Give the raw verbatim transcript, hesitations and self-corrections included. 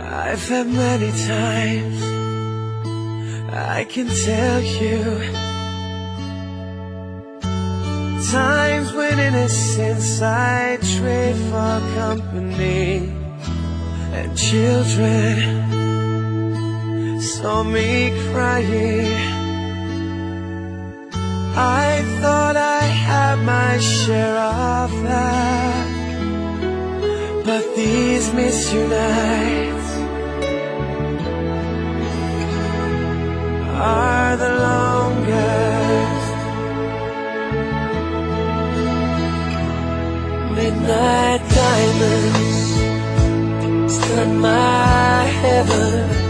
I've had many times, I can tell you, times when innocence I trade for company, and children saw me crying. I thought I had my share of that, but these misty nights are the longest. Midnight diamonds stud my heaven.